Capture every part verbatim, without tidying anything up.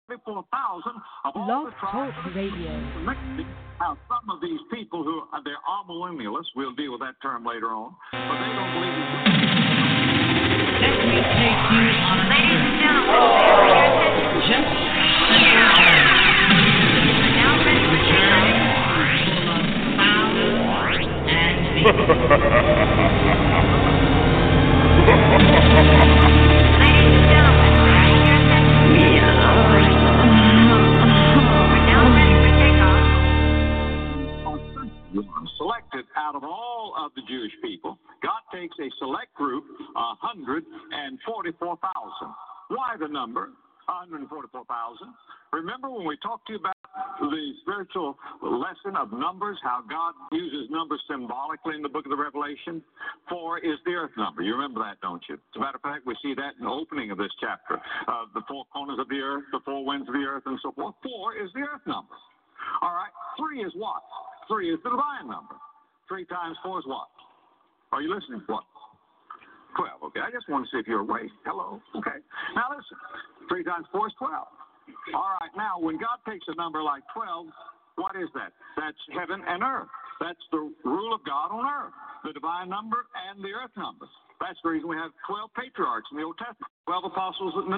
forty-four thousand of all Blog the Talk tribes of Radio. selected. Now, some of these people who are, they're amillennialists, we'll deal with that term later on, but they don't believe in. Let me take you on a ladies and gentlemen, just now ready for selected out of all of the Jewish people. God takes a select group, one hundred forty-four thousand. Why the number? one hundred forty-four thousand. Remember when we talked to you about the spiritual lesson of numbers, how God uses numbers symbolically in the book of the Revelation? Four is the earth number. You remember that, don't you? As a matter of fact, we see that in the opening of this chapter. Uh, the four corners of the earth, the four winds of the earth, and so forth. Four is the earth number. All right. Three is what? Three is the divine number. Three times four is what? Are you listening? What? Twelve. Okay. I just want to see if you're awake. Hello. Okay. Now listen. Three times four is twelve. All right. Now, when God takes a number like twelve, what is that? That's heaven and earth. That's the rule of God on earth. The divine number and the earth number. That's the reason we have twelve patriarchs in the Old Testament. Twelve apostles in the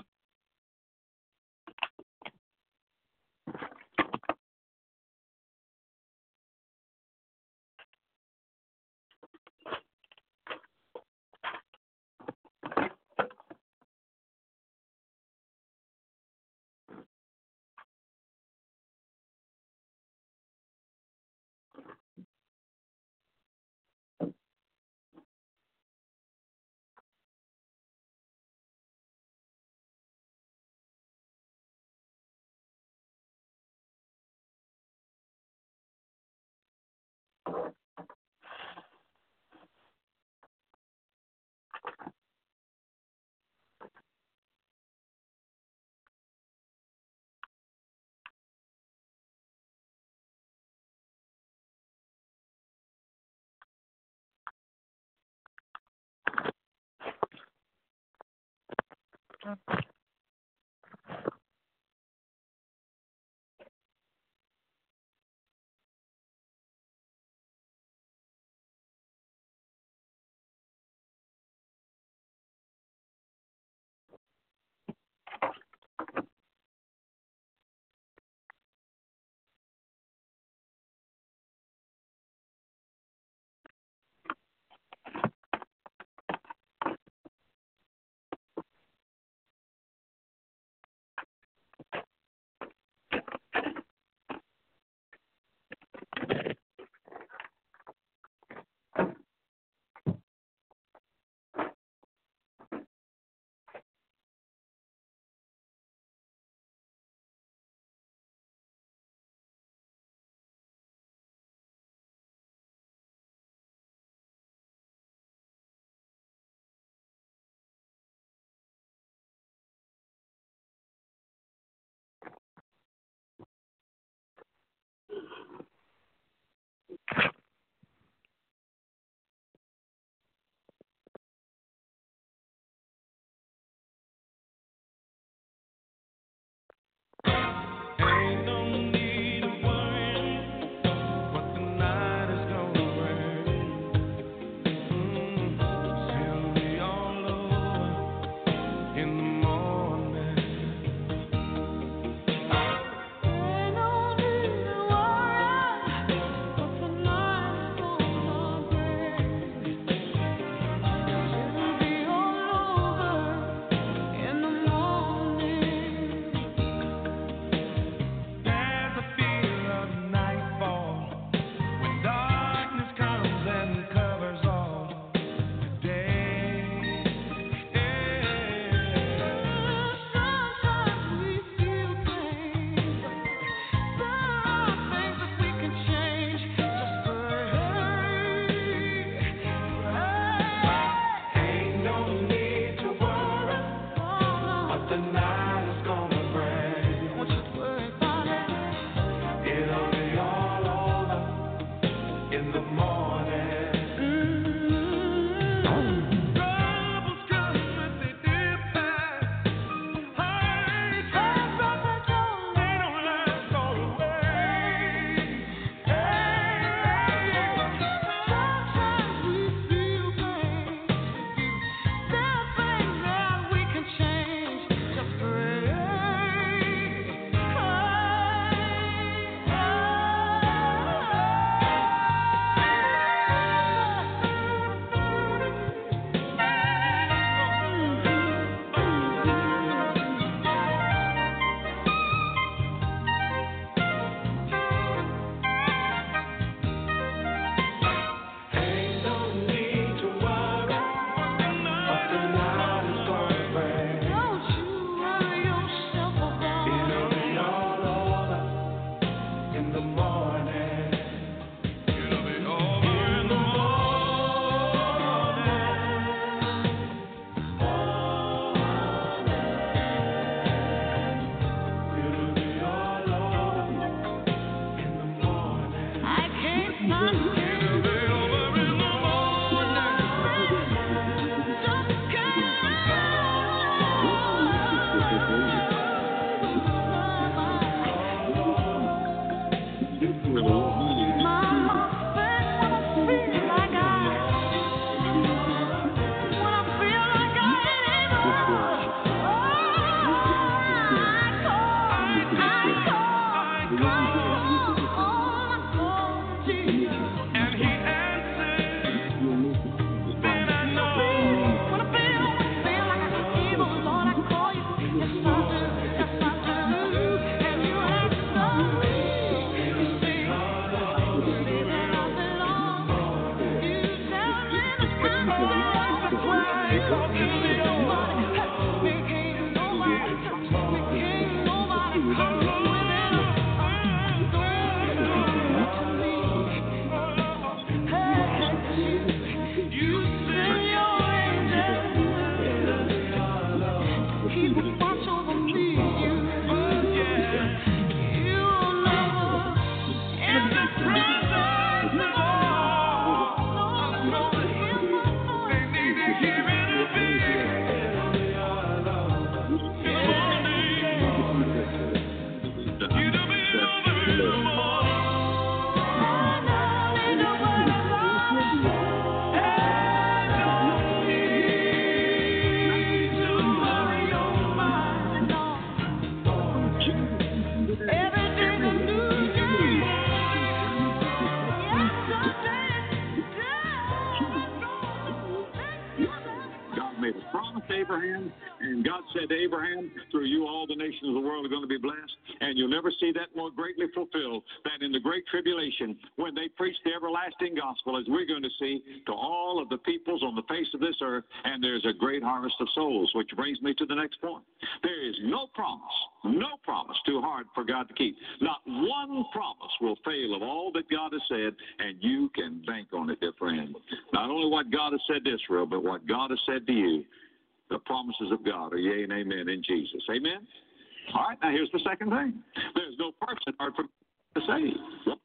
said to Abraham, through you all the nations of the world are going to be blessed. And you'll never see that more greatly fulfilled than in the great tribulation when they preach the everlasting gospel, as we're going to see, to all of the peoples on the face of this earth. And there's a great harvest of souls, which brings me to the next point. There is no promise, no promise too hard for God to keep. Not one promise will fail of all that God has said, and you can bank on it, dear friend. Not only what God has said to Israel, but what God has said to you. The promises of God are yea and amen in Jesus. Amen? All right, now here's the second thing. There's no person hard for God to save.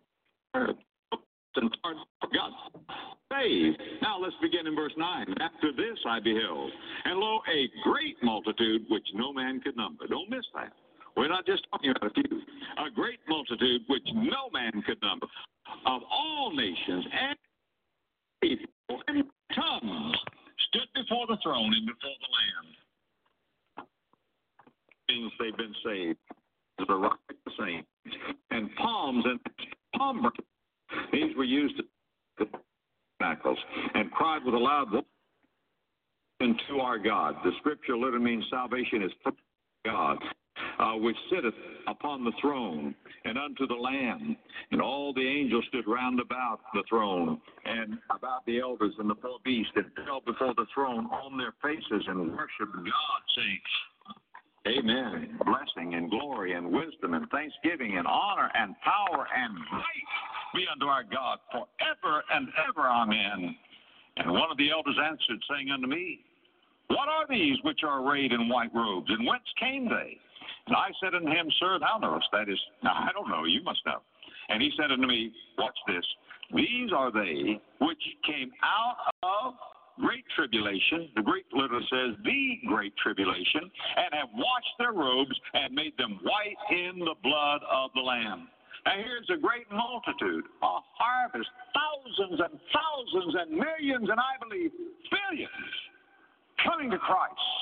Hard for God to save. Now let's begin in verse nine. After this I beheld, and lo, a great multitude which no man could number. Don't miss that. We're not just talking about a few. A great multitude which no man could number, of all nations and people and tongues, stood before the throne and before the Lamb. Means they've been saved. The rock the same. And palms and palm branches. These were used to tabernacle, and cried with a loud voice unto our God. The scripture literally means salvation is from God, uh, which sitteth upon the throne, and unto the Lamb. And all the angels stood round about the throne, and about the elders and the four beasts, and fell before the throne on their faces, and worshipped God, saying, Amen. Blessing and glory and wisdom and thanksgiving and honor and power and might be unto our God forever and ever. Amen. And one of the elders answered, saying unto me, What are these which are arrayed in white robes, and whence came they? And I said unto him, Sir, thou knowest. That is, now I don't know, you must know. And he said unto me, Watch this. These are they which came out of great tribulation. The Greek literally says the great tribulation, and have washed their robes and made them white in the blood of the Lamb. Now here's a great multitude, a harvest, thousands and thousands and millions, and I believe billions, coming to Christ.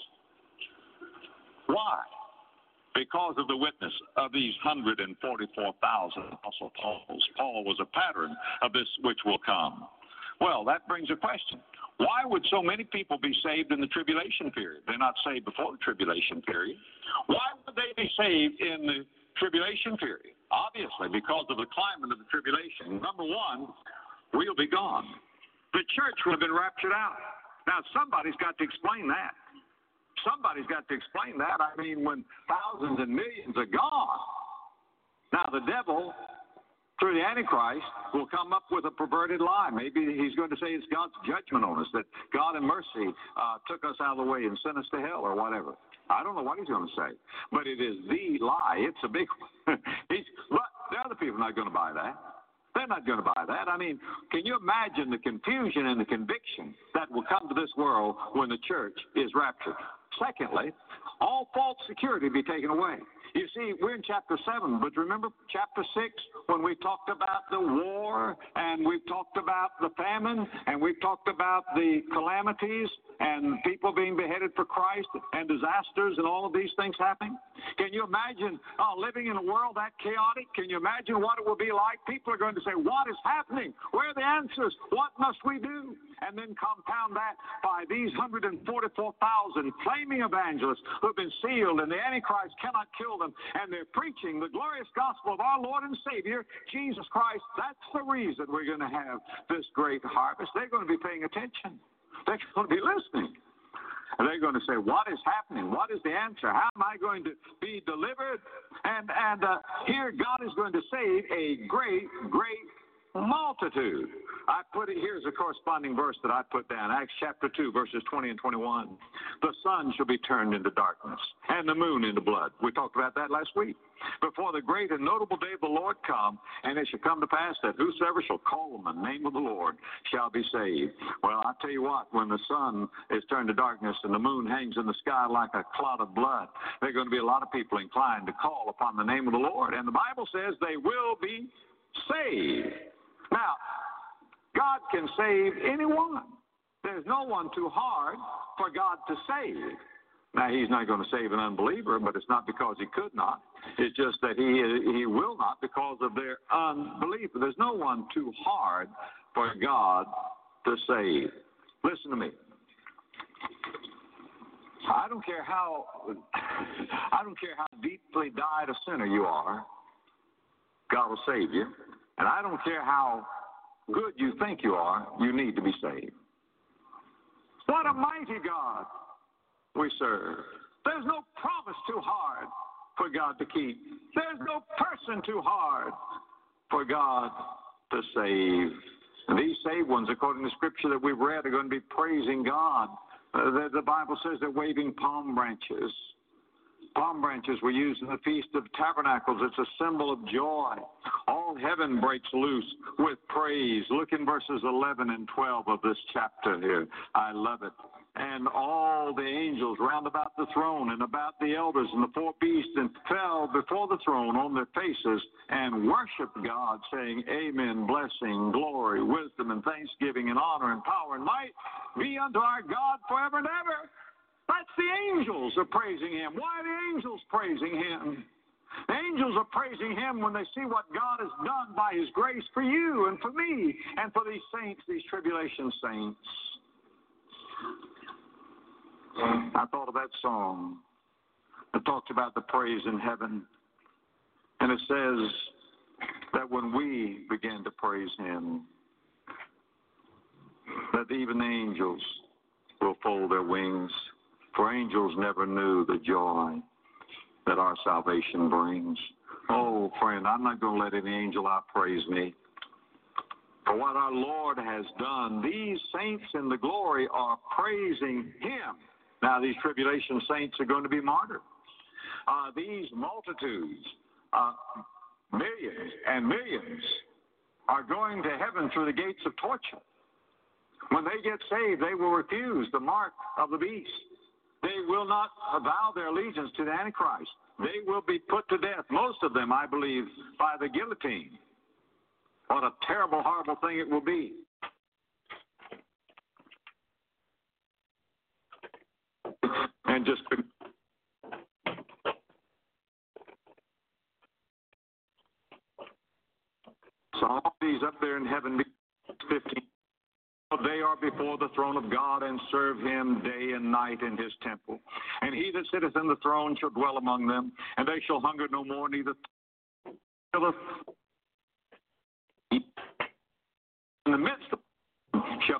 Why? Because of the witness of these one hundred forty-four thousand Apostle Pauls. Paul was a pattern of this which will come. Well, that brings a question. Why would so many people be saved in the tribulation period? They're not saved before the tribulation period. Why would they be saved in the tribulation period? Obviously, because of the climate of the tribulation. Number one, we'll be gone. The church will have been raptured out. Now, somebody's got to explain that. Somebody's got to explain that. I mean, when thousands and millions are gone. Now, the devil, through the Antichrist, will come up with a perverted lie. Maybe he's going to say it's God's judgment on us, that God in mercy uh, took us out of the way and sent us to hell or whatever. I don't know what he's going to say, but it is the lie. It's a big one. he's, but the other people are not going to buy that. They're not going to buy that. I mean, can you imagine the confusion and the conviction that will come to this world when the church is raptured? Secondly, all false security be taken away. You see, we're in chapter seven, but remember chapter six when we talked about the war, and we've talked about the famine, and we've talked about the calamities and people being beheaded for Christ and disasters and all of these things happening? Can you imagine oh, living in a world that chaotic? Can you imagine what it will be like? People are going to say, what is happening? Where are the answers? What must we do? And then compound that by these one hundred forty-four thousand flaming evangelists who have been sealed, and the Antichrist cannot kill them, and they're preaching the glorious gospel of our Lord and Savior, Jesus Christ. That's the reason we're going to have this great harvest. They're going to be paying attention. They're going to be listening. And they're going to say, what is happening? What is the answer? How am I going to be delivered? And, and uh, here God is going to save a great, great multitude. I put it, here's a corresponding verse that I put down, Acts chapter two, verses twenty and twenty-one. The sun shall be turned into darkness, and the moon into blood. We talked about that last week. Before the great and notable day of the Lord come, and it shall come to pass that whosoever shall call on the name of the Lord shall be saved. Well, I tell you what, when the sun is turned to darkness and the moon hangs in the sky like a cloud of blood, there are going to be a lot of people inclined to call upon the name of the Lord. And the Bible says they will be saved. Now, God can save anyone. There's no one too hard for God to save. Now, he's not going to save an unbeliever, but it's not because he could not. It's just that he he will not because of their unbelief. There's no one too hard for God to save. Listen to me. I don't care how I don't care how deeply dyed a sinner you are, God will save you. And I don't care how good you think you are, you need to be saved. What a mighty God we serve. There's no promise too hard for God to keep. There's no person too hard for God to save. And these saved ones, according to Scripture that we've read, are going to be praising God. Uh, the, the Bible says they're waving palm branches. Palm branches were used in the Feast of Tabernacles. It's a symbol of joy. All heaven breaks loose with praise. Look in verses eleven and twelve of this chapter here. I love it. And all the angels round about the throne and about the elders and the four beasts and fell before the throne on their faces and worshiped God, saying, Amen, blessing, glory, wisdom, and thanksgiving, and honor, and power, and might be unto our God forever and ever. That's the angels are praising Him. Why are the angels praising Him? The angels are praising Him when they see what God has done by His grace for you and for me and for these saints, these tribulation saints. I thought of that song that talks about the praise in heaven. And it says that when we begin to praise Him, that even the angels will fold their wings. For angels never knew the joy that our salvation brings. Oh, friend, I'm not going to let any angel outpraise me. For what our Lord has done, these saints in the glory are praising Him. Now, these tribulation saints are going to be martyred. Uh, these multitudes, uh, millions and millions, are going to heaven through the gates of torture. When they get saved, they will refuse the mark of the beast. They will not avow their allegiance to the Antichrist. They will be put to death, most of them, I believe, by the guillotine. What a terrible, horrible thing it will be. And just so all these up there in heaven, fifteen, they are before the throne of God and serve Him day and night in His temple. And He that sitteth in the throne shall dwell among them, and they shall hunger no more, neither in the midst of them shall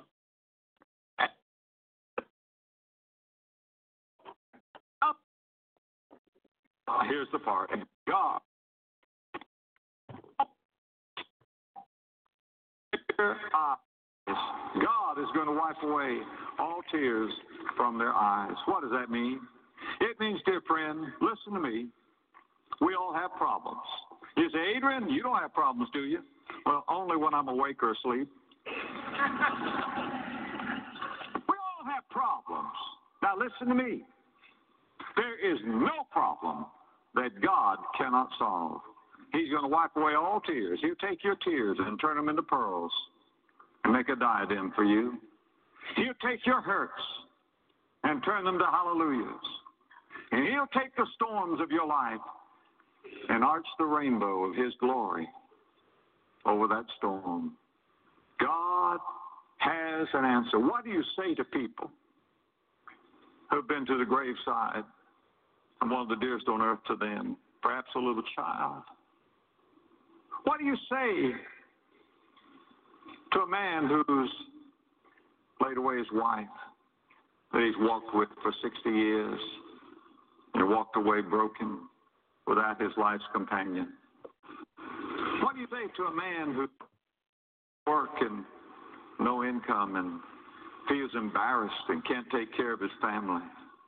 up. Here's the part. God God is going to wipe away all tears from their eyes. What does that mean? It means, dear friend, listen to me. We all have problems. You say, Adrian, you don't have problems, do you? Well, only when I'm awake or asleep. We all have problems. Now, listen to me. There is no problem that God cannot solve. He's going to wipe away all tears. He'll take your tears and turn them into pearls and make a diadem for you. He'll take your hurts and turn them to hallelujahs. And He'll take the storms of your life and arch the rainbow of His glory over that storm. God has an answer. What do you say to people who've been to the graveside and one of the dearest on earth to them, perhaps a little child? What do you say to a man who's laid away his wife that he's walked with for sixty years and walked away broken without his life's companion? What do you say to a man who work and no income and feels embarrassed and can't take care of his family?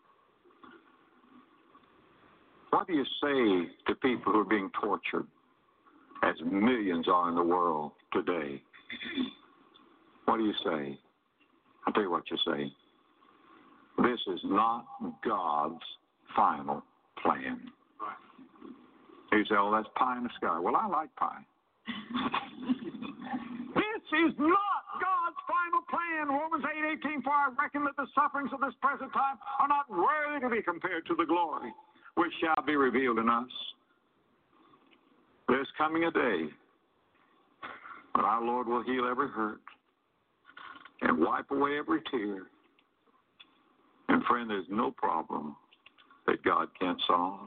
What do you say to people who are being tortured, as millions are in the world today? What do you say? I'll tell you what you say. This is not God's final plan. You say, oh, that's pie in the sky. Well, I like pie. This is not God's final plan. Romans eight eighteen, for I reckon that the sufferings of this present time are not worthy to be compared to the glory which shall be revealed in us. There's coming a day when our Lord will heal every hurt and wipe away every tear And friend, there's no problem that God can't solve.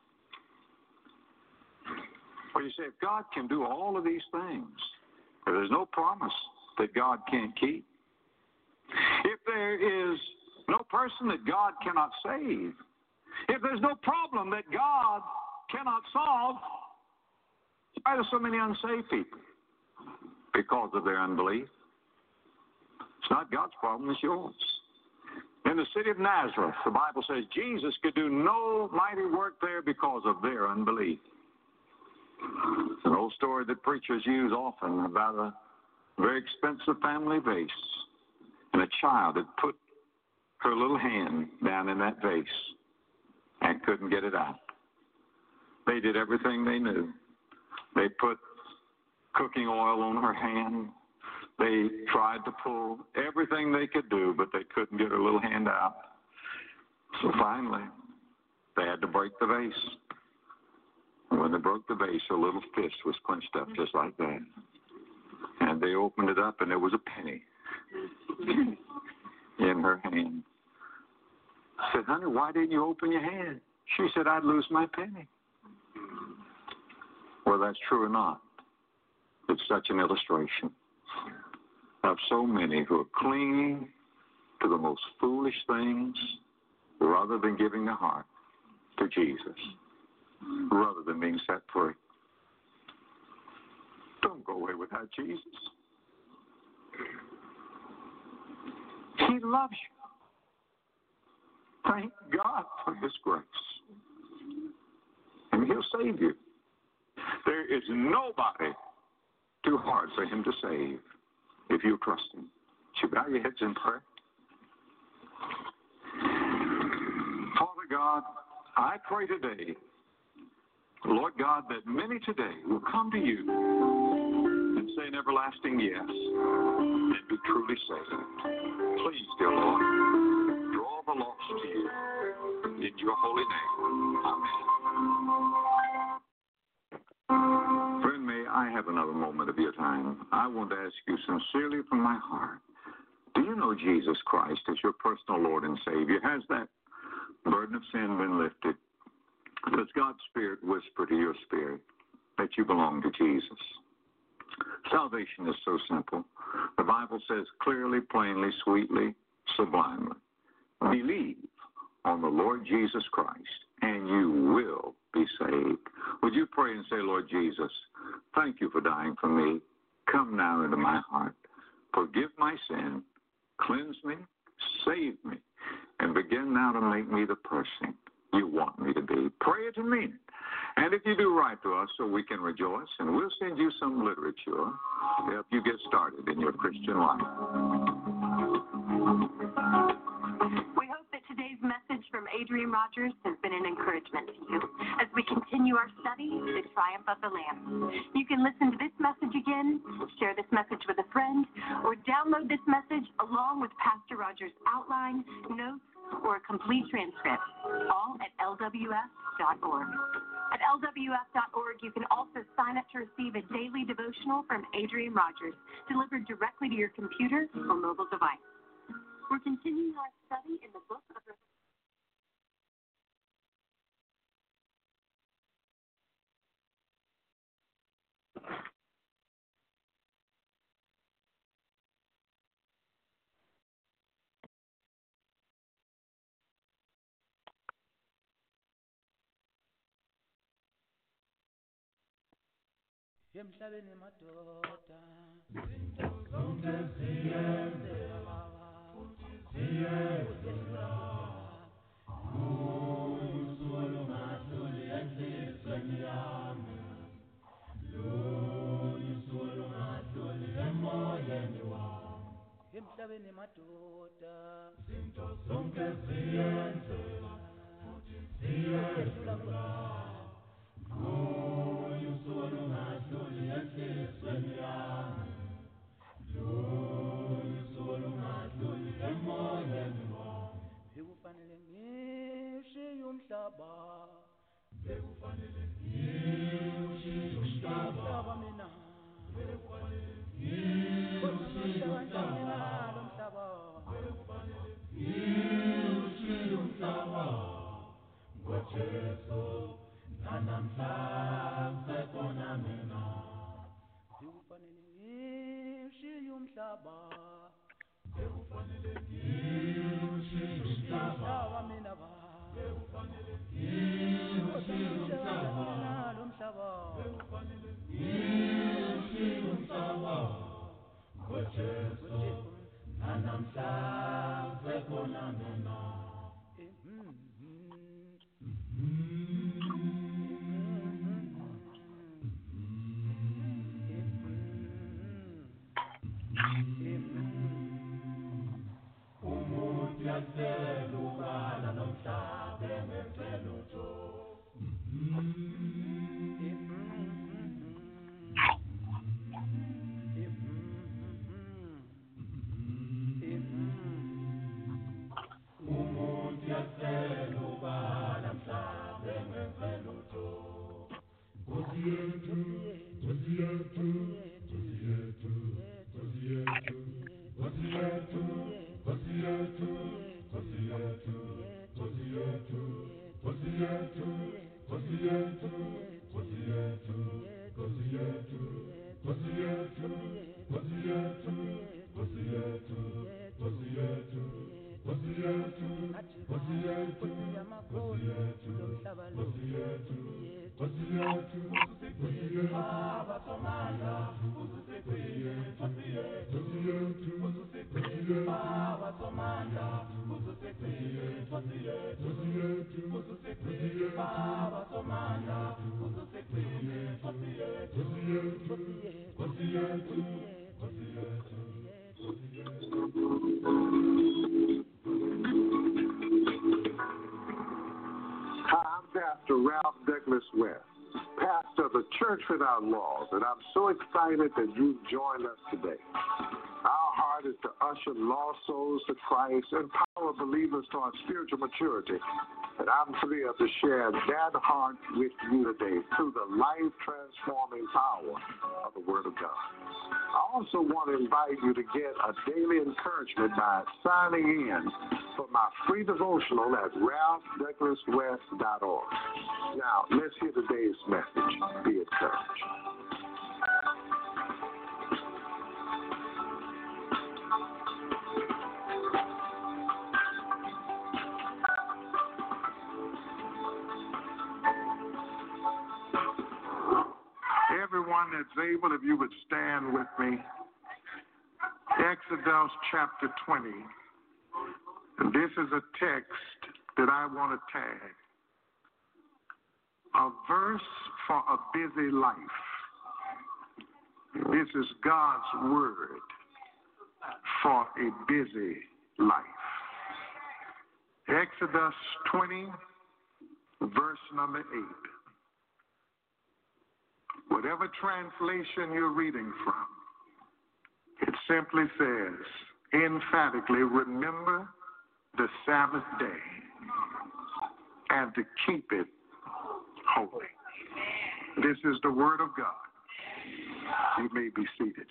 Well, you say, if God can do all of these things, there's no promise that God can't keep. If there is no person that God cannot save, if there's no problem that God cannot solve, why are there so many unsaved people? Because of their unbelief. It's not God's problem, it's yours. In the city of Nazareth, the Bible says Jesus could do no mighty work there because of their unbelief. It's an old story that preachers use often about a very expensive family vase. And a child had put her little hand down in that vase and couldn't get it out. They did everything they knew. They put cooking oil on her hand. They tried to pull everything they could do, but they couldn't get her little hand out. So finally, they had to break the vase. And when they broke the vase, her little fist was clenched up just like that. And they opened it up, and there was a penny in her hand. I said, honey, why didn't you open your hand? She said, I'd lose my penny. Whether that's true or not, it's such an illustration of so many who are clinging to the most foolish things rather than giving their heart to Jesus, rather than being set free. Don't go away without Jesus. He loves you. Thank God for His grace. And He'll save you. There is nobody too hard for Him to save if you trust Him. Would you bow your heads in prayer? Father God, I pray today, Lord God, that many today will come to you and say an everlasting yes and be truly saved. Please, dear Lord, draw the lost to you. In your holy name, amen. Friend, may I have another moment of your time? I want to ask you sincerely from my heart, do you know Jesus Christ as your personal Lord and Savior? Has that burden of sin been lifted? Does God's Spirit whisper to your spirit that you belong to Jesus? Salvation is so simple. The Bible says clearly, plainly, sweetly, sublimely, believe on the Lord Jesus Christ, and you will be saved. Would you pray and say, Lord Jesus, thank you for dying for me. Come now into my heart. Forgive my sin. Cleanse me. Save me. And begin now to make me the person you want me to be. Pray it and mean it. And if you do write to us so we can rejoice, and we'll send you some literature to help you get started in your Christian life. We hope that today's message from Adrian Rogers has been an encouragement to you as we continue our study, The Triumph of the Lamb. You can listen to this message again, share this message with a friend, or download this message along with Pastor Rogers' outline, notes, or a complete transcript, all at L W F dot org. At L W F dot org, you can also sign up to receive a daily devotional from Adrian Rogers, delivered directly to your computer or mobile device. We're continuing our study in the book of Revelation. Emhlabeni emadoda izinto zonke ziyenzeka futhi ziyenzeka usuku lungadluli enhlizweni yami usuku lungadluli emoyeni wami emhlabeni emadoda izinto zonke ziyenzeka futhi ziyenzeka usuku lungadluli enhlizweni yami usuku lungadluli emoyeni wami bekufanele ngishiye umhlaba bekufanele ngishiye I'm Pastor Ralph Douglas West, pastor of the Church Without Laws, and I'm so excited that you've joined us today. Our heart is to usher lost souls to Christ and empower believers toward spiritual maturity. And I'm thrilled to share that heart with you today through the life-transforming power of the Word of God. I also want to invite you to get a daily encouragement by signing in for my free devotional at ralph douglas west dot org. Now, let's hear today's message. Be encouraged. Everyone that's able, if you would stand with me. Exodus chapter twenty. And this is a text that I want to tag. A verse for a busy life. This is God's word for a busy life. Exodus twenty, verse number eight. Whatever translation you're reading from, it simply says, emphatically, remember the Sabbath day and to keep it holy. This is the word of God. You may be seated.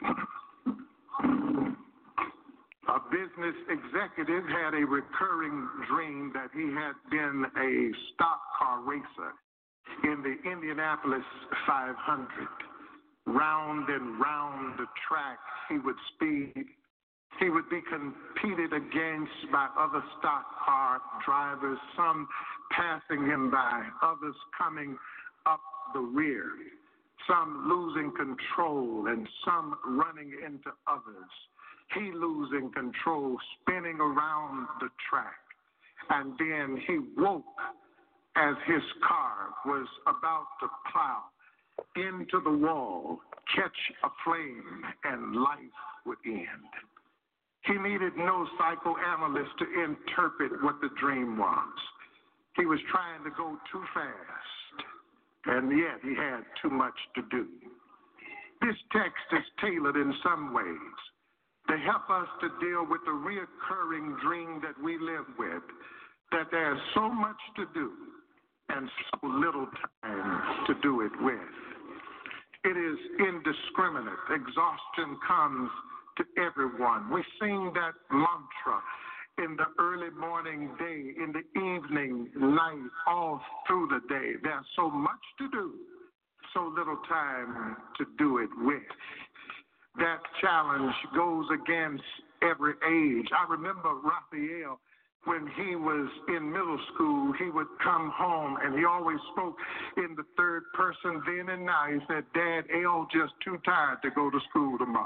A business executive had a recurring dream that he had been a stock car racer in the Indianapolis five hundred. Round and round the track he would speed. He would be competed against by other stock car drivers, some passing him by, others coming up the rear, some losing control and some running into others. He losing control, spinning around the track. And then he woke as his car was about to plow into the wall, catch a flame, and life would end. He needed no psychoanalyst to interpret what the dream was. He was trying to go too fast, and yet he had too much to do. This text is tailored in some ways to help us to deal with the reoccurring dream that we live with, that there's so much to do and so little time to do it with. It is indiscriminate. Exhaustion comes to everyone. We sing that mantra in the early morning day, in the evening, night, all through the day. There's so much to do, so little time to do it with. That challenge goes against every age. I remember Raphael, when he was in middle school, he would come home and he always spoke in the third person then and now. He said, Dad, L just too tired to go to school tomorrow.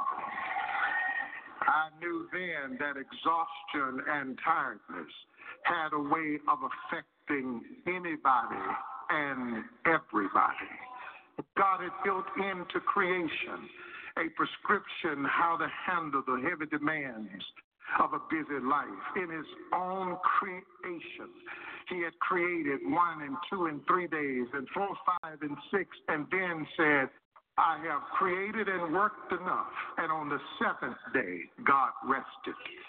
I knew then that exhaustion and tiredness had a way of affecting anybody and everybody. God had built into creation a prescription how to handle the heavy demands of a busy life. In his own creation, he had created one and two and three days and four, five, and six, and then said, I have created and worked enough. And on the seventh day, God rested.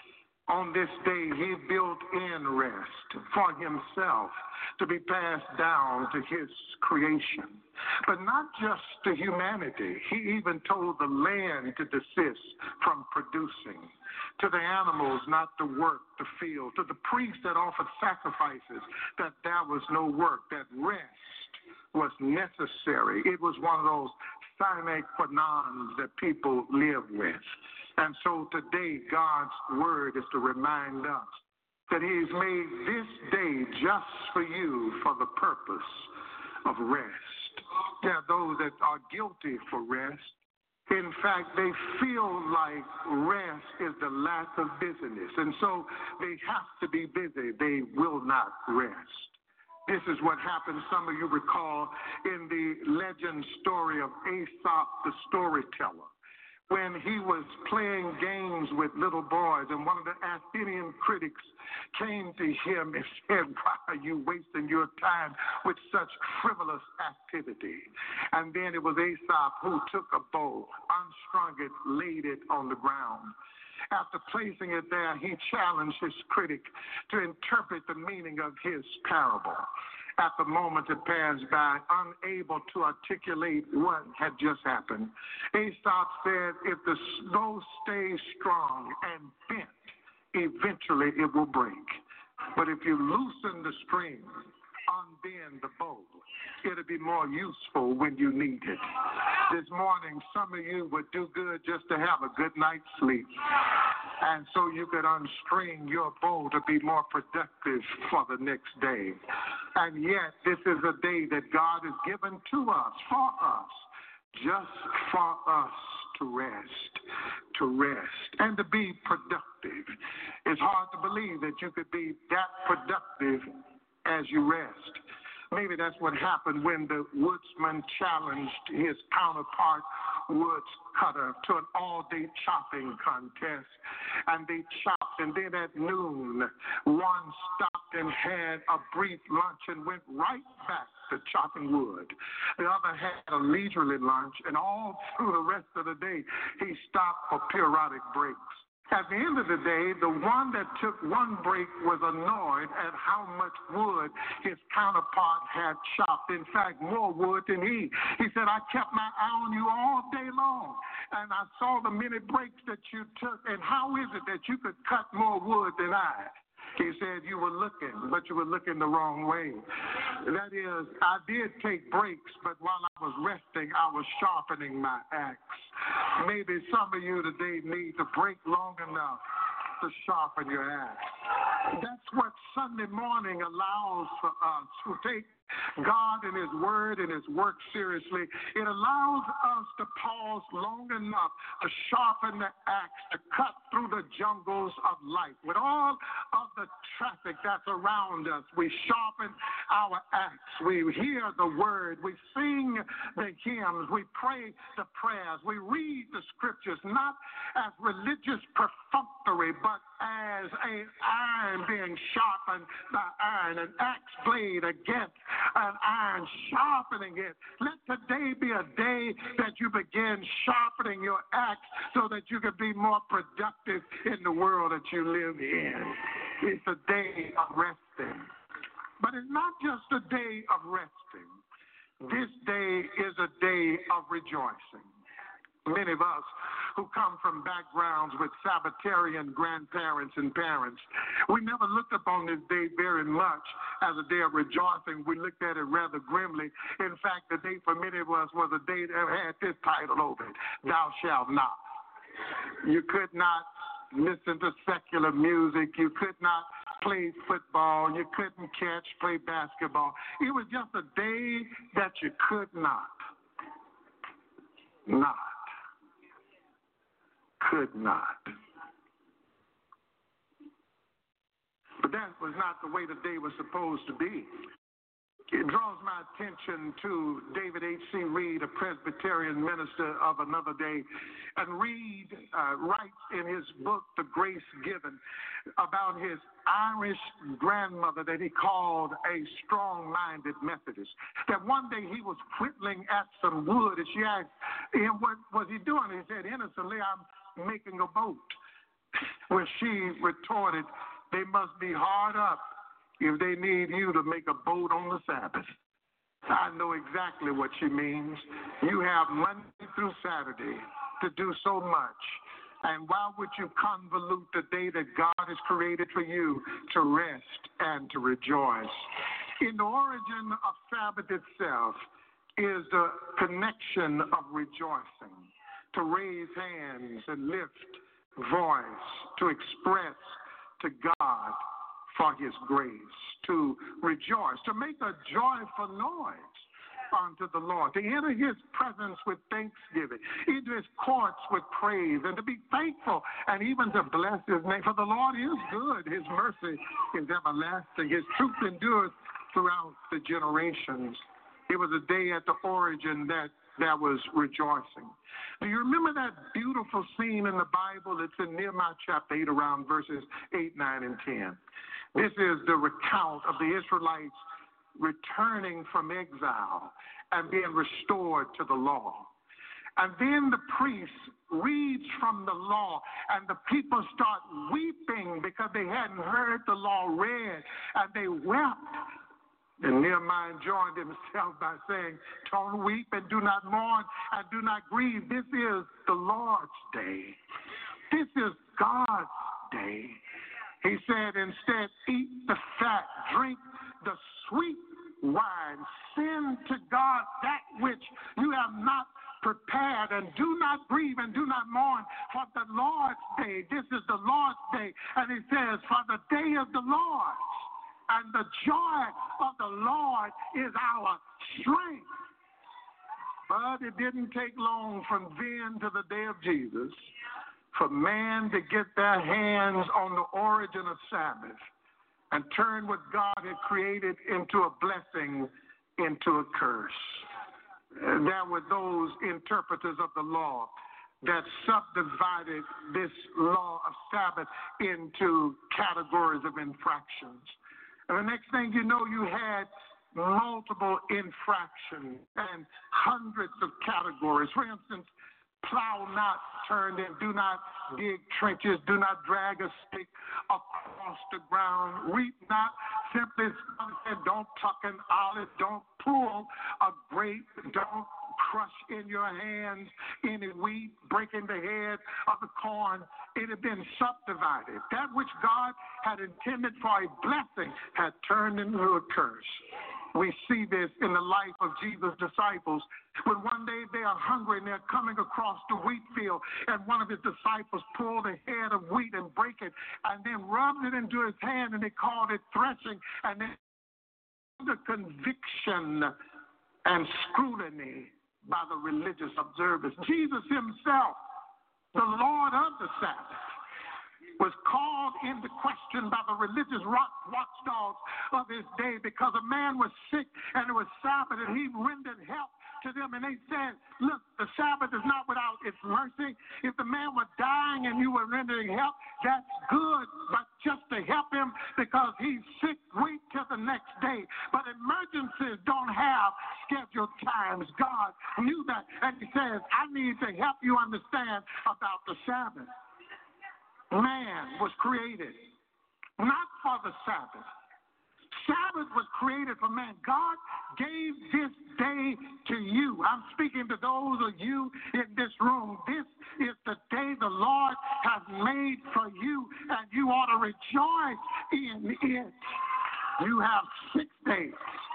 On this day, he built in rest for himself to be passed down to his creation. But not just to humanity. He even told the land to desist from producing, to the animals not to work the field, to the priests that offered sacrifices, that there was no work, that rest was necessary. It was one of those sine qua non that people live with. And so today, God's word is to remind us that he's made this day just for you for the purpose of rest. There are those that are guilty for rest. In fact, they feel like rest is the lack of busyness. And so they have to be busy. They will not rest. This is what happened, some of you recall, in the legend story of Aesop the storyteller, when he was playing games with little boys, and one of the Athenian critics came to him and said, "Why are you wasting your time with such frivolous activity?" And then it was Aesop who took a bow, unstrung it, laid it on the ground. After placing it there, he challenged his critic to interpret the meaning of his parable. At the moment it passed by, unable to articulate what had just happened, Aesop said, "If the bow stays strong and bent, eventually it will break. But if you loosen the string, unbend the bow, it'll be more useful when you need it." This morning, some of you would do good just to have a good night's sleep, and so you could unstring your bow to be more productive for the next day. And yet, this is a day that God has given to us, for us, just for us to rest, to rest, and to be productive. It's hard to believe that you could be that productive as you rest. Maybe that's what happened when the woodsman challenged his counterpart woodcutter to an all-day chopping contest. And they chopped, and then at noon, one stopped and had a brief lunch and went right back to chopping wood. The other had a leisurely lunch, and all through the rest of the day, he stopped for periodic breaks. At the end of the day, the one that took one break was annoyed at how much wood his counterpart had chopped. In fact, more wood than he. He said, "I kept my eye on you all day long, and I saw the many breaks that you took, and how is it that you could cut more wood than I?" He said, "You were looking, but you were looking the wrong way." That is, I did take breaks, but while I was resting, I was sharpening my axe. Maybe some of you today need to break long enough to sharpen your axe. That's what Sunday morning allows for us to take God and his word and his work seriously. It allows us to pause long enough to sharpen the axe, to cut through the jungles of life. With all of the traffic that's around us, we sharpen our axe. We hear the word. We sing the hymns. We pray the prayers. We read the scriptures, not as religious perfunctory, but as an iron being sharpened by iron, an axe blade against an iron, sharpening it. Let today be a day that you begin sharpening your axe so that you can be more productive in the world that you live in. It's a day of resting. But it's not just a day of resting. This day is a day of rejoicing. Many of us who come from backgrounds with Sabbatarian grandparents and parents, we never looked upon this day very much as a day of rejoicing. We looked at it rather grimly. In fact, the day for many of us was a day that had this title over it: "Thou shalt not." You could not listen to secular music. You could not play football. You couldn't catch, play basketball. It was just a day that you could not. Not. Could not. But that was not the way the day was supposed to be. It draws my attention to David H C Reed, a Presbyterian minister of another day. And Reed uh, writes in his book, The Grace Given, about his Irish grandmother that he called a strong-minded Methodist. That one day he was whittling at some wood, and she asked him, what was he doing? He said, innocently, "I'm making a boat." When she retorted, they must be hard up if they need you to make a boat on the Sabbath. I know exactly what she means. You have Monday through Saturday to do so much. And why would you convolute the day that God has created for you to rest and to rejoice? In the origin of Sabbath itself is the connection of rejoicing, to raise hands and lift voice, to express to God for his grace, to rejoice, to make a joyful noise unto the Lord, to enter his presence with thanksgiving, into his courts with praise, and to be thankful and even to bless his name. For the Lord is good, his mercy is everlasting, his truth endures throughout the generations. It was a day at the origin that that was rejoicing. Do you remember that beautiful scene in the Bible? It's in Nehemiah chapter eight, around verses eight, nine, and ten. This is the recount of the Israelites returning from exile and being restored to the law. And then the priest reads from the law, and the people start weeping because they hadn't heard the law read, and they wept. And Nehemiah joined himself by saying, "Don't weep and do not mourn and do not grieve. This is the Lord's day. This is God's day." He said, "Instead, eat the fat, drink the sweet wine, send to God that which you have not prepared, and do not grieve and do not mourn, for the Lord's day." This is the Lord's day. And he says, "For the day of the Lord, and the joy of the Lord is our strength." But it didn't take long from then to the day of Jesus for man to get their hands on the origin of Sabbath and turn what God had created into a blessing into a curse. There were those interpreters of the law that subdivided this law of Sabbath into categories of infractions. And the next thing you know, you had multiple infractions and hundreds of categories. For instance, plow not, turn in, do not dig trenches, do not drag a stick across the ground, reap not, simply said, don't tuck an olive, don't pull a grape, don't crush in your hands any wheat, breaking the head of the corn. It had been subdivided. That which God had intended for a blessing had turned into a curse. We see this in the life of Jesus' disciples. When one day they are hungry and they're coming across the wheat field, and one of his disciples pulled a head of wheat and break it, and then rubbed it into his hand, and they called it threshing. And then the conviction and scrutiny by the religious observers, Jesus himself, the Lord of the Sabbath, was called into question by the religious watchdogs of his day because a man was sick and it was Sabbath, and he rendered help to them. And they said, look, the Sabbath is not without its mercy. If the man was dying and you were rendering help, that's good, but just to help him because he's sick, wait till the next day. But emergencies don't have scheduled times. God knew that, and he says, I need to help you understand about the Sabbath. Man was created not for the Sabbath. Sabbath was created for man. God gave this day to you. I'm speaking to those of you in this room. This is the day the Lord has made for you, and you ought to rejoice in it. You have six days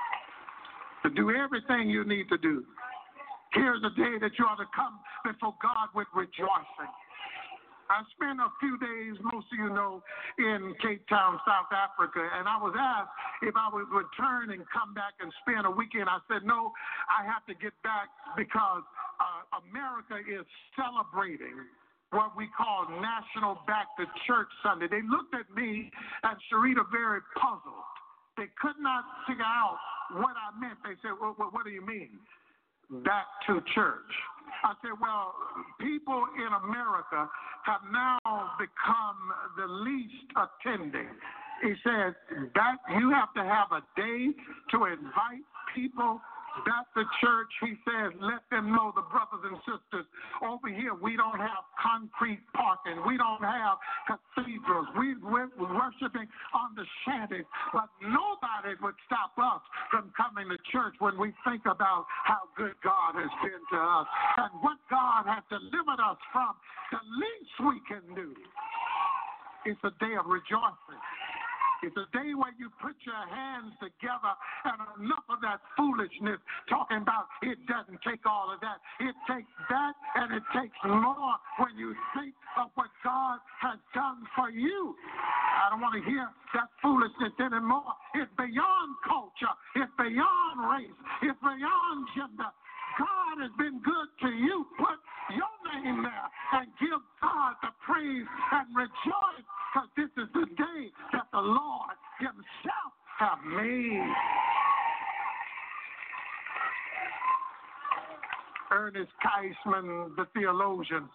to do everything you need to do. Here's a day that you ought to come before God with rejoicing. I spent a few days, most of you know, in Cape Town, South Africa, and I was asked if I would return and come back and spend a weekend. I said, no, I have to get back because uh, America is celebrating what we call National Back to Church Sunday. They looked at me and Sharita very puzzled. They could not figure out what I meant. They said, well, what do you mean, back to church? I said, well, people in America have now become the least attending. He said, that you have to have a day to invite people Baptist Church, he says, let them know, the brothers and sisters, over here we don't have concrete parking. We don't have cathedrals. We, we're worshiping on the shanties. But nobody would stop us from coming to church when we think about how good God has been to us and what God has delivered us from. The least we can do is a day of rejoicing. It's a day where you put your hands together and enough of that foolishness talking about it doesn't take all of that. It takes that and it takes more when you think of what God has done for you. I don't want to hear that foolishness anymore. It's beyond culture. It's beyond race. It's beyond gender. God has been good to you. Put your name there and give God the praise and rejoice, because this is the day that the Lord himself has made. Ernest Geisman, the theologian,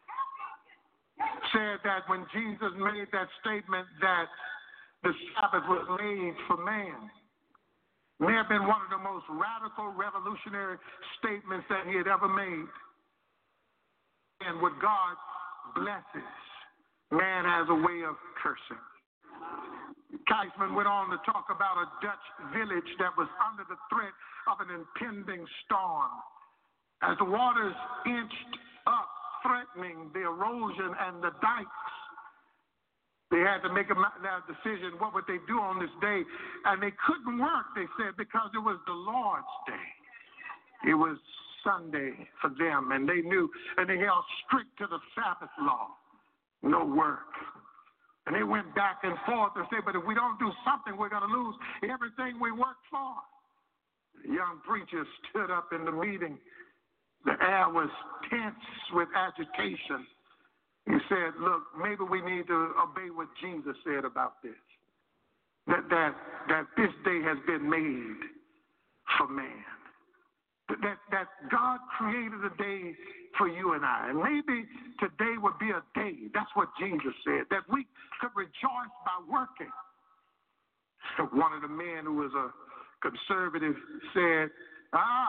said that when Jesus made that statement that the Sabbath was made for man, may have been one of the most radical, revolutionary statements that he had ever made. And what God blesses, man has a way of cursing. Geisman went on to talk about a Dutch village that was under the threat of an impending storm. As the waters inched up, threatening the erosion and the dikes, they had to make a decision, what would they do on this day? And they couldn't work, they said, because it was the Lord's day. It was Sunday for them, and they knew, and they held strict to the Sabbath law. No work. And they went back and forth and said, but if we don't do something, we're going to lose everything we worked for. The young preacher stood up in the meeting. The air was tense with agitation. He said, look, maybe we need to obey what Jesus said about this. That, that, that this day has been made for man. That, that God created a day for you and I. And maybe today would be a day, that's what Jesus said, that we could rejoice by working. One of the men who was a conservative said, ah,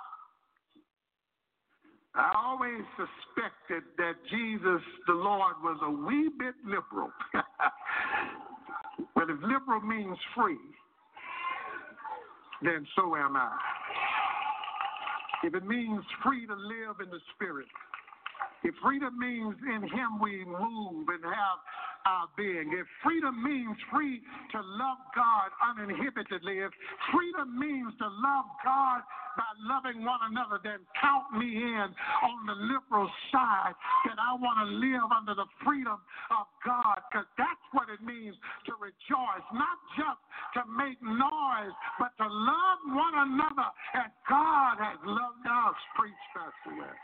I always suspected that Jesus, the Lord, was a wee bit liberal. But if liberal means free, then so am I. If it means free to live in the Spirit, if freedom means in him we move and have our being, if freedom means free to love God uninhibitedly, if freedom means to love God by loving one another, then count me in on the liberal side, that I want to live under the freedom of God, because that's what it means to rejoice, not just to make noise, but to love one another as God has loved us. Preach, Pastor West.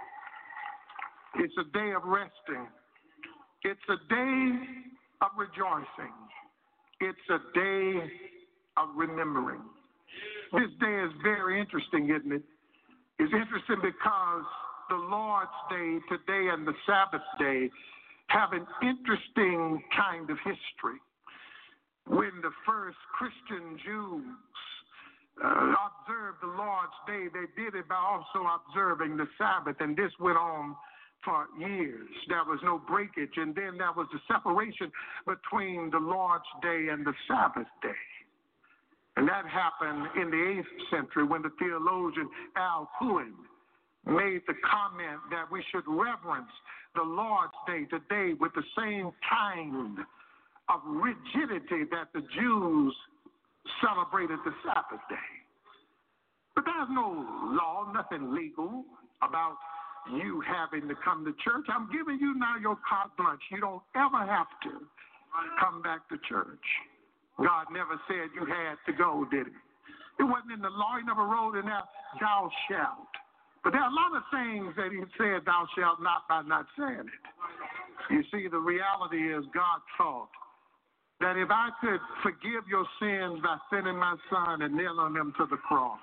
It's a day of resting. It's a day of rejoicing. It's a day of remembering. This day is very interesting, isn't it? It's interesting because the Lord's Day today and the Sabbath day have an interesting kind of history. When the first Christian Jews uh, observed the Lord's Day, they did it by also observing the Sabbath, and this went on for years. There was no breakage, and then there was the separation between the Lord's Day and the Sabbath day. And that happened in the eighth century when the theologian Al Cohen made the comment that we should reverence the Lord's Day today with the same kind of rigidity that the Jews celebrated the Sabbath day. But there's no law, nothing legal about you having to come to church. I'm giving you now your carte blanche. You don't ever have to come back to church. God never said you had to go, did he? It wasn't in the law. He never wrote in there, thou shalt. But there are a lot of things that he said, thou shalt not, by not saying it. You see, the reality is God thought that if I could forgive your sins by sending my son and nailing him to the cross,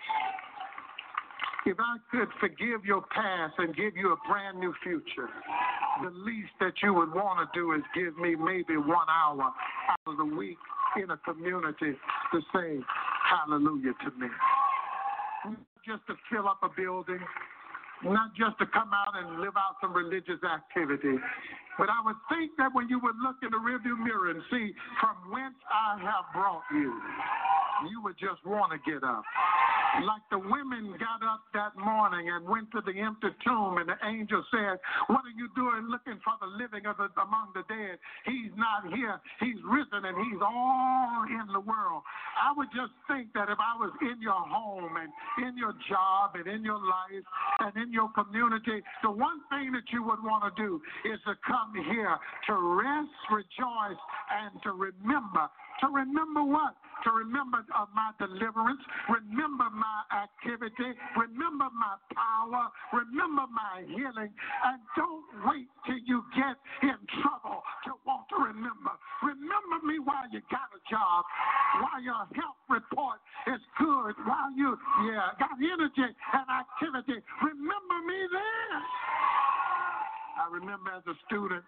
if I could forgive your past and give you a brand new future, the least that you would want to do is give me maybe one hour out of the week in a community to say hallelujah to me. just to fill up a building, not just to come out and live out some religious activity. But I would think that when you would look in the rearview mirror and see from whence I have brought you, you would just want to get up. Like the women got up that morning and went to the empty tomb, and the angel said, "What are you doing looking for the living of the, among the dead? He's not here. He's risen, and he's all in the world." I would just think that if I was in your home and in your job and in your life and in your community, the one thing that you would want to do is to come here to rest, rejoice, and to remember. To remember what? To remember of my deliverance, remember my activity, remember my power, remember my healing, and don't wait till you get in trouble to want to remember. Remember me while you got a job, while your health report is good, while you, yeah, got energy and activity. Remember me then. I remember as a student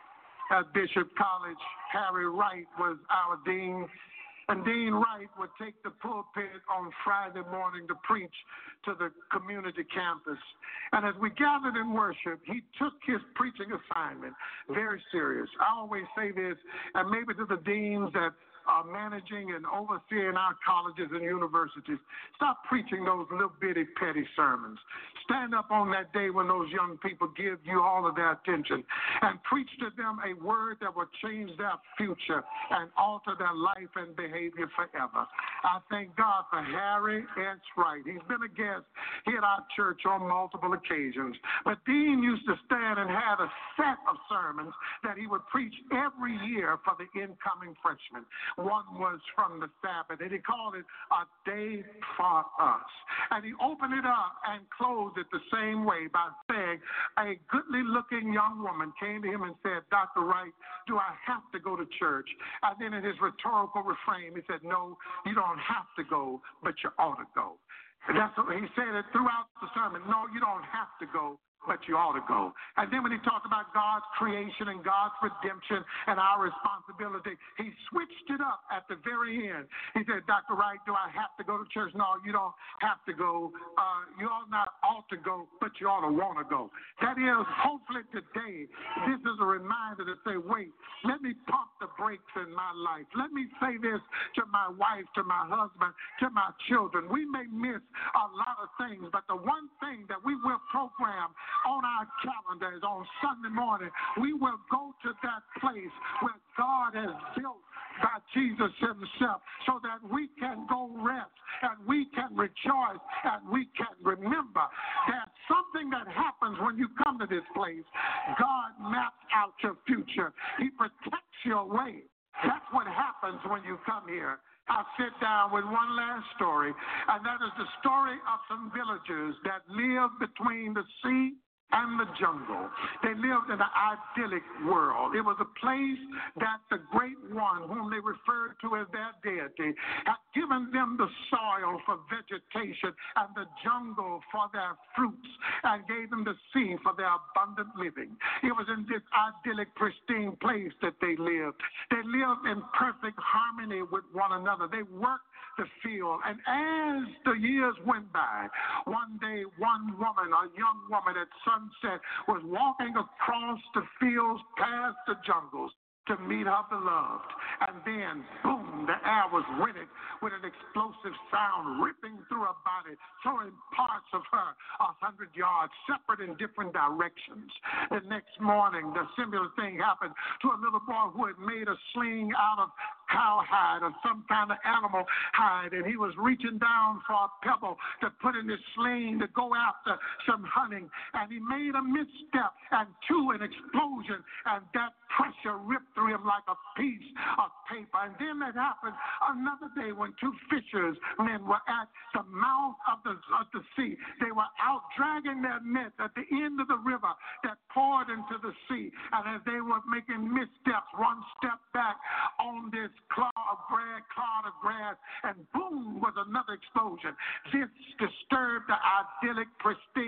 at Bishop College, Harry Wright was our dean. And Dean Wright would take the pulpit on Friday morning to preach to the community campus. And as we gathered in worship, he took his preaching assignment very serious. I always say this, and maybe to the deans that are managing and overseeing our colleges and universities, stop preaching those little bitty petty sermons. Stand up on that day when those young people give you all of their attention and preach to them a word that will change their future and alter their life and behavior forever. I thank God for Harry S. Wright. He's been a guest here at our church on multiple occasions. But Dean used to stand and had a set of sermons that he would preach every year for the incoming freshmen. One was from the Sabbath, and he called it A Day for Us. And he opened it up and closed it the same way by saying, a goodly-looking young woman came to him and said, "Doctor Wright, do I have to go to church?" And then in his rhetorical refrain, he said, "No, you don't have to go, but you ought to go." And that's what he said it throughout the sermon. No, you don't have to go, but you ought to go. And then when he talked about God's creation and God's redemption and our responsibility, he switched it up at the very end. He said, "Doctor Wright, do I have to go to church?" No, you don't have to go. Uh, you ought not ought to go, but you ought to want to go. That is, hopefully today, this is a reminder to say, wait, let me pump the brakes in my life. Let me say this to my wife, to my husband, to my children. We may miss a lot of things, but the one thing that we will program on our calendars on Sunday morning, we will go to that place where God has built by Jesus himself so that we can go rest and we can rejoice and we can remember that something that happens when you come to this place. God maps out your future. He protects your way. That's what happens when you come here. I'll sit down with one last story, and that is the story of some villagers that live between the sea and the jungle. They lived in an idyllic world. It was a place that the Great One, whom they referred to as their deity, had given them the soil for vegetation and the jungle for their fruits, and gave them the sea for their abundant living. It was in this idyllic, pristine place that they lived. They lived in perfect harmony with one another. They worked the field, and as the years went by, one day one woman, a young woman at sunset, was walking across the fields past the jungles to meet her beloved. And then, boom, the air was rented with an explosive sound ripping through her body, throwing parts of her a hundred yards, separate in different directions. The next morning, the similar thing happened to a little boy who had made a sling out of cowhide or some kind of animal hide, and he was reaching down for a pebble to put in his sling to go after some hunting, and he made a misstep, and to an explosion, and that pressure ripped through him like a piece of paper. And then it happened another day when two fishers men were at the mouth of the, of the sea. They were out dragging their nets at the end of the river that poured into the sea, and as they were making missteps, one step back on this cloud of grass, cloud of grass, and boom was another explosion. This disturbed the idyllic, pristine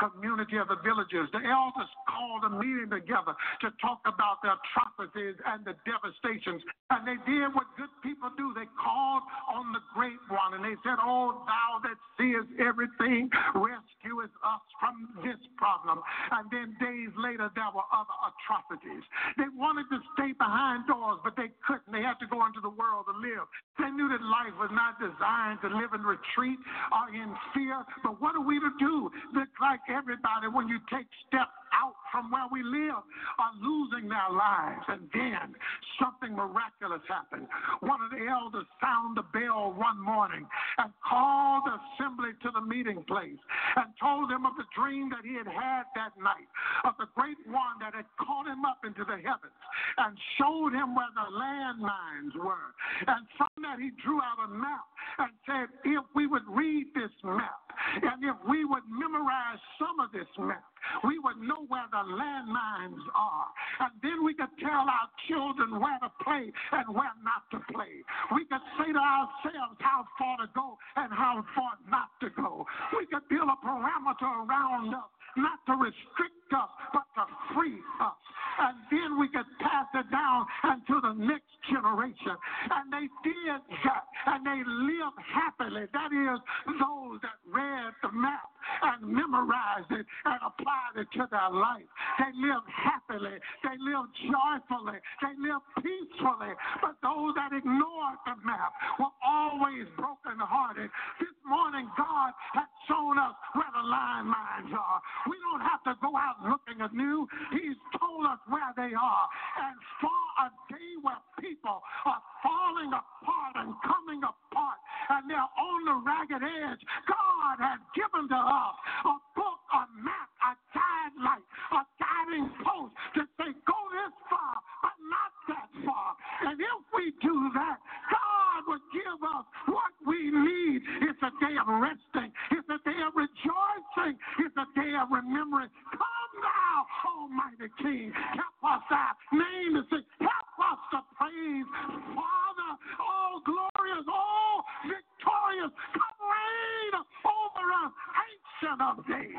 community of the villagers. The elders called a meeting together to talk about the atrocities and the devastations. And they did what good people do. They called on the Great One, and they said, "Oh, thou that seest everything, rescue us from this problem." And then days later, there were other atrocities. They wanted to stay behind doors, but they couldn't. They had to go into the world to live. They knew that life was not designed to live in retreat or in fear. But what are we to do? Look like everybody, when you take steps out from where we live, are losing their lives. And then something miraculous happened. One of the elders sounded the bell one morning and called the assembly to the meeting place and told them of the dream that he had had that night, of the Great One that had caught him up into the heavens and showed him where the landmines were. And from that he drew out a map and said, if we would read this map and if we would memorize some of this map, we would know where the landmines are. And then we could tell our children where to play and where not to play. We could say to ourselves how far to go and how far not to go. We could build a parameter around us, not to restrict us, but to free us. And then we could pass it down unto the next generation. And they did that, and they lived happily. That is, those that read the map and memorized it and applied it to their life. They lived happily. They lived joyfully. They lived peacefully. But those that ignored the map were always brokenhearted. This morning, God has shown us where the landmines are. We don't have to go out looking anew. He's told us where they are. And for a day where people are falling apart and coming apart and they're on the ragged edge, God has given to us a book, a map, a guideline, a guiding post to say, go this far, but not that far. And if we do that, God will give us what we need. It's a day of resting. It's a day of rejoicing. It's a day of remembering. Come now, Almighty King. Help us out. Name is it. Help us to praise Father, all glorious, all victorious. Come reign over us, Ancient of Days.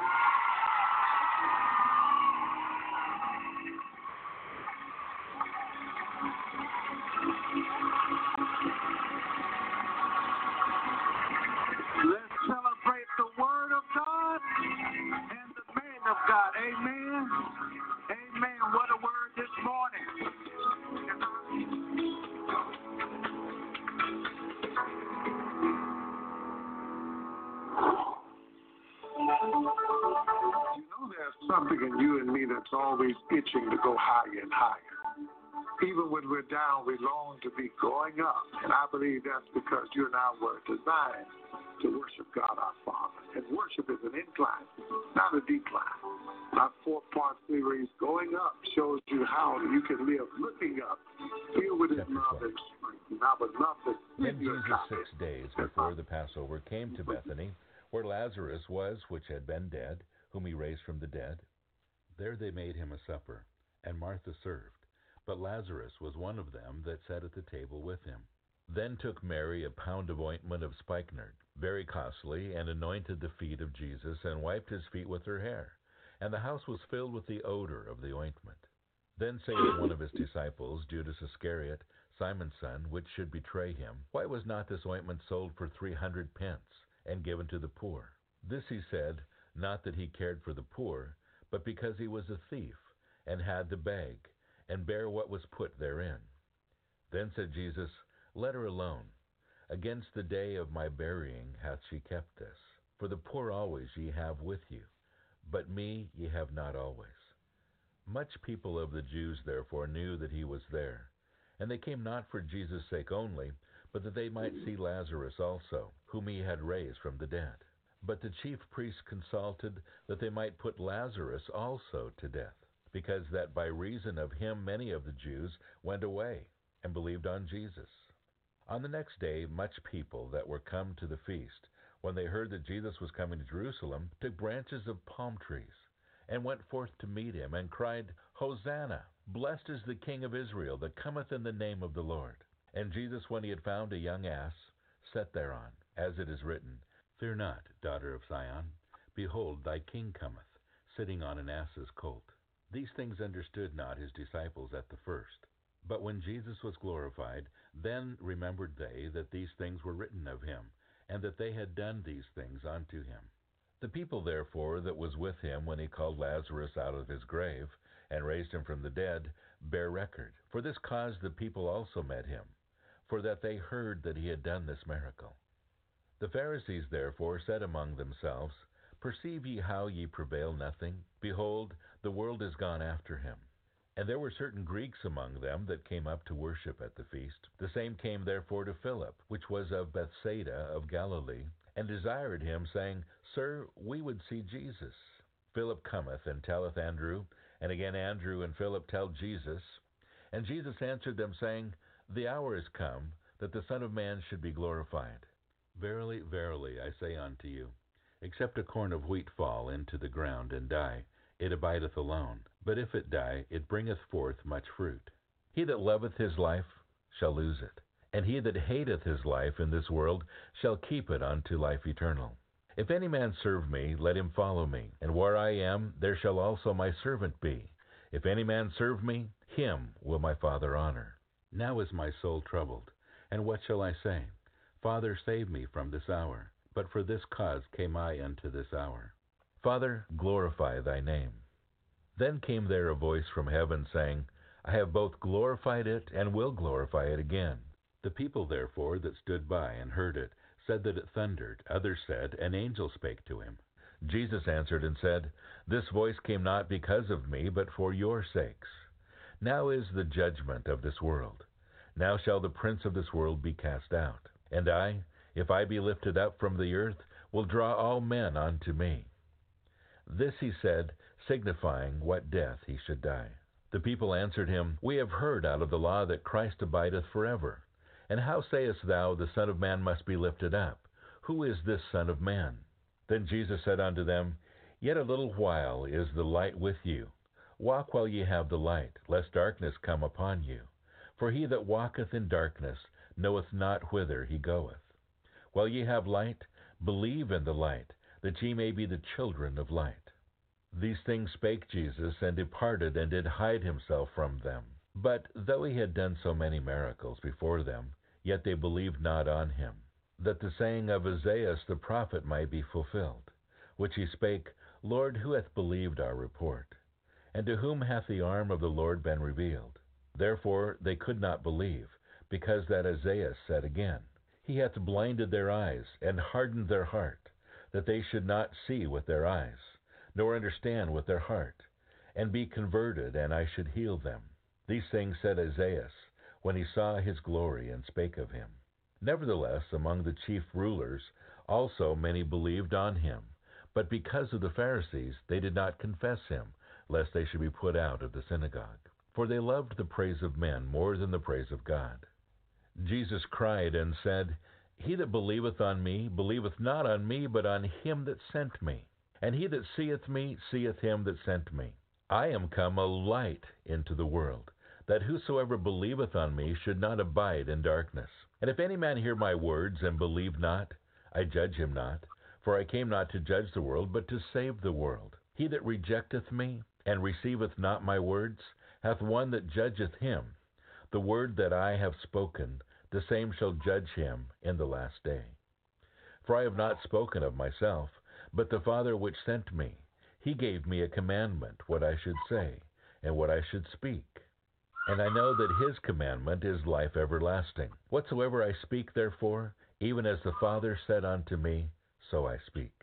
Let's celebrate the Word of God and the man of God. Amen. Amen. What a word this morning. You know, there's something in you and me that's always itching to go higher and higher. Even when we're down, we long to be going up. And I believe that's because you and I were designed to worship God our Father. And worship is an incline, not a decline. Our four-part series, Going Up, shows you how you can live looking up, filled with His love and strength. And I would love to Then Jesus, six days before the Passover, came to Bethany, where Lazarus was, which had been dead, whom he raised from the dead. There they made him a supper, and Martha served. But Lazarus was one of them that sat at the table with him. Then took Mary a pound of ointment of spikenard, very costly, and anointed the feet of Jesus, and wiped his feet with her hair. And the house was filled with the odor of the ointment. Then saith one of his disciples, Judas Iscariot, Simon's son, which should betray him, Why was not this ointment sold for three hundred pence, and given to the poor? This he said, not that he cared for the poor, but because he was a thief, and had the bag, and bare what was put therein. Then said Jesus, Let her alone. Against the day of my burying hath she kept this. For the poor always ye have with you, but me ye have not always. Much people of the Jews therefore knew that he was there. And they came not for Jesus' sake only, but that they might see Lazarus also, whom he had raised from the dead. But the chief priests consulted that they might put Lazarus also to death, because that by reason of him many of the Jews went away, and believed on Jesus. On the next day much people that were come to the feast, when they heard that Jesus was coming to Jerusalem, took branches of palm trees, and went forth to meet him, and cried, Hosanna! Blessed is the King of Israel, that cometh in the name of the Lord. And Jesus, when he had found a young ass, sat thereon, as it is written, Fear not, daughter of Zion, behold, thy King cometh, sitting on an ass's colt. These things understood not his disciples at the first. But when Jesus was glorified, then remembered they that these things were written of him, and that they had done these things unto him. The people therefore that was with him when he called Lazarus out of his grave, and raised him from the dead, bear record. For this cause the people also met him, for that they heard that he had done this miracle. The Pharisees therefore said among themselves, Perceive ye how ye prevail nothing? Behold, the world is gone after him. And there were certain Greeks among them that came up to worship at the feast. The same came therefore to Philip, which was of Bethsaida of Galilee, and desired him, saying, Sir, we would see Jesus. Philip cometh and telleth Andrew, and again Andrew and Philip tell Jesus. And Jesus answered them, saying, The hour is come, that the Son of Man should be glorified. Verily, verily, I say unto you, except a corn of wheat fall into the ground and die, it abideth alone. But if it die, it bringeth forth much fruit. He that loveth his life shall lose it, and he that hateth his life in this world shall keep it unto life eternal. If any man serve me, let him follow me, and where I am, there shall also my servant be. If any man serve me, him will my Father honor. Now is my soul troubled, and what shall I say? Father, save me from this hour. But for this cause came I unto this hour. Father, glorify thy name. Then came there a voice from heaven, saying, I have both glorified it, and will glorify it again. The people therefore that stood by and heard it said that it thundered. Others said, An angel spake to him. Jesus answered and said, This voice came not because of me, but for your sakes. Now is the judgment of this world. Now shall the prince of this world be cast out. And I, if I be lifted up from the earth, will draw all men unto me. This he said, signifying what death he should die. The people answered him, We have heard out of the law that Christ abideth forever. And how sayest thou, the Son of Man must be lifted up? Who is this Son of Man? Then Jesus said unto them, Yet a little while is the light with you. Walk while ye have the light, lest darkness come upon you. For he that walketh in darkness knoweth not whither he goeth. While ye have light, believe in the light, that ye may be the children of light. These things spake Jesus, and departed, and did hide himself from them. But though he had done so many miracles before them, yet they believed not on him, that the saying of Isaiah the prophet might be fulfilled, which he spake, Lord, who hath believed our report? And to whom hath the arm of the Lord been revealed? Therefore they could not believe, because that Isaiah said again, He hath blinded their eyes, and hardened their heart, that they should not see with their eyes, nor understand with their heart, and be converted, and I should heal them. These things said Isaiah, when he saw his glory, and spake of him. Nevertheless, among the chief rulers also many believed on him, but because of the Pharisees they did not confess him, lest they should be put out of the synagogue. For they loved the praise of men more than the praise of God. Jesus cried and said, He that believeth on me, believeth not on me, but on him that sent me. And he that seeth me, seeth him that sent me. I am come a light into the world, that whosoever believeth on me should not abide in darkness. And if any man hear my words, and believe not, I judge him not. For I came not to judge the world, but to save the world. He that rejecteth me, and receiveth not my words, hath one that judgeth him. The word that I have spoken, the same shall judge him in the last day. For I have not spoken of myself, but the Father which sent me. He gave me a commandment, what I should say, and what I should speak. And I know that his commandment is life everlasting. Whatsoever I speak, therefore, even as the Father said unto me, so I speak.